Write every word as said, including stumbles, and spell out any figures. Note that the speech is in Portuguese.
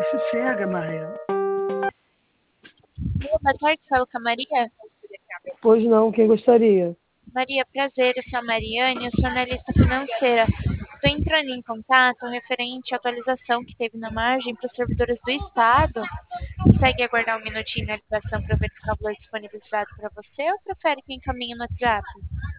sossega, Maria. Boa tarde, falo com a Maria. Pois não, quem gostaria? Maria, prazer, eu sou a Mariane, eu sou analista financeira. Estou entrando em contato referente à atualização que teve na margem para os servidores do Estado. Consegue aguardar um minutinho na ligação para verificar o valor disponibilizado para você ou prefere que eu encaminhe no WhatsApp?